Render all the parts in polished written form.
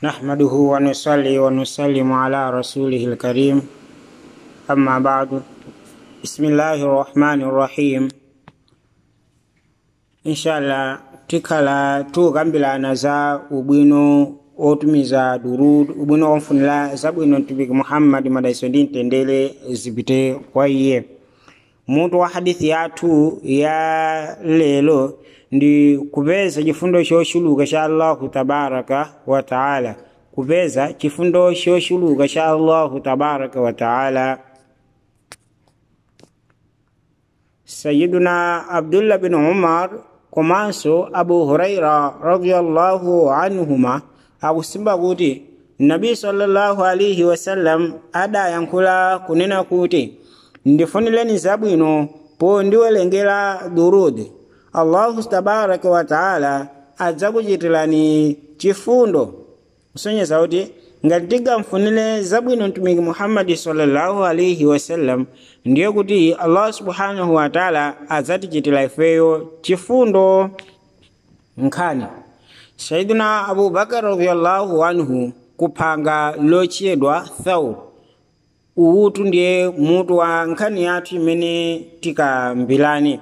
نحمده ونصلي ونسلم على رسوله الكريم أما بعد بسم الله الرحمن الرحيم إن شاء الله tikhala tukambirana za ubwino otumiza durud ubwino omfunira zabwino mtumiki Muhammad madaiso ndi mtendere zipite kwa iye. Mutu wa hadithi yathu ya lelo ndi kupeza chifundo choshuluka cha Allahu tabaraka wa taala, kupeza chifundo choshuluka cha Allahu tabaraka wa taala. Sayyiduna Abdullah bin Umar komanso Abu Huraira radhiyallahu anhuma akusimba kuti Nabi sallallahu alaihi wasallam adayankhula kunena kuti ndifunireni zabwino po ndiwelengera durud, Allahu tabaraka wa taala adzakuchitirani chifundo. Kusonyeza kuti ngati tigamfunire zabwino mtumiki Muhammad sallallahu alaihi wasallam, ndiye kuti Allah subhanahu wa taala adzatichitira ifeyo chifundo. Nkhani Sayyidina Abu Bakar radhiyallahu anhu kuphanga lochedwa Thawr, uwutu ndiye mutu wa nkhani yathu imene tikambirani.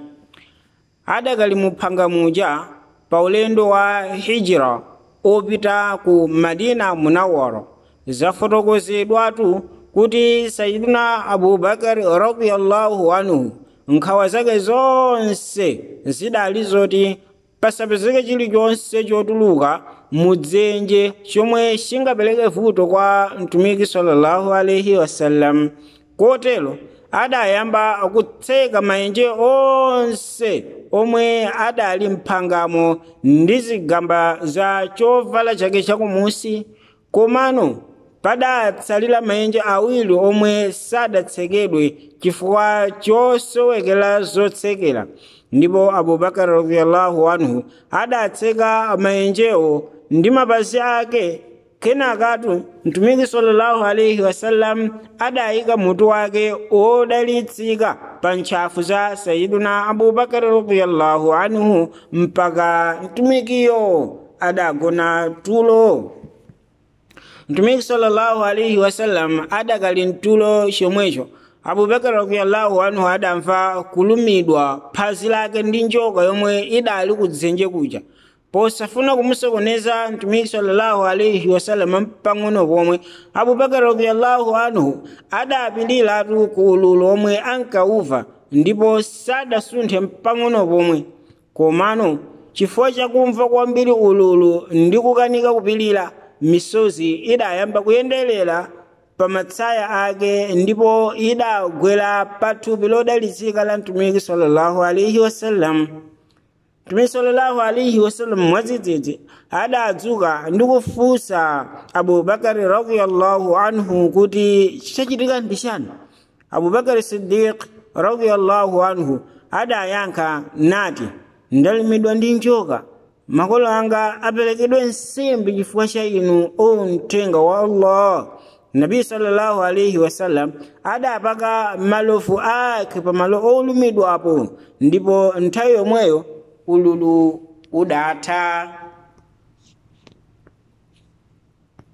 Adakali muphanga muja pa ulendo wa hijra opita ku Madina Munawwara. Zafotokozedwatu kuti Sayyidina Abu Bakar radhiyallahu anhu nkhawa zake zonse zidali zoti pasapezeke chilichonse chotuluka mudzenje chomwe chingapereke vuto kwa mtumiki sallallahu alaihi wasallam. Kotero adayamba kutseka maenje onse omwe adali mphangamo ndi zigamba za chovala chake chakumusi, komano padatsalira maenje awiri omwe sadatsekedwe chifukwa chosowekera zotsekera. Ndipo Abubakar radhiyallahu anhu adatseka maenjewo ndi mapazi ake. Kenakatu mtumiki sallallahu alaihi wasallam adayika mutu wake odalitsika pa ntchafu za Sayyiduna Abubakar radhiyallahu anhu mpaka mtumikiyo adagona tulo. Mtumiki sallallahu alaihi wasallam adakali mtulo chomwecho, Abubakar radhiyallahu anhu adamva kulumidwa phazi lake ndi njoka yomwe idali kudzenje kuja. Posafuna kumusokoneza mtumiki sallallahu alaihi wasallam pang'ono pomwe, Abubakar radhiyallahu anhu adapiliratu ku ululu omwe ankauva ndipo sadasunthe pang'ono pomwe. Komano chifukwa chakumva kwambiri ululu ndi kukanika kupilira, misozi idayamba kuyenderera pa matsaya ake ndipo idagwera pa thupi lodalitsika la mtumiki sallallahu alaihi wasallam. Mtumiki sallallahu alaihi wasallam mwadzidzidzi adadzuka ndi kufunsa Abubakar radhiyallahu anhu kuti chachitika ndi chani. Abubakar Siddiq radhiyallahu anhu adayankha nati, ndalimidwa ndi njoka, makolo anga aperekedwe nsembe chifukwa cha inu, o mthenga wa Allah. Nabi sallallahu alaihi wasallam adapaka malofu ake pa malo olumidwapo, ndipo nthawi yomweyo ululu udatha.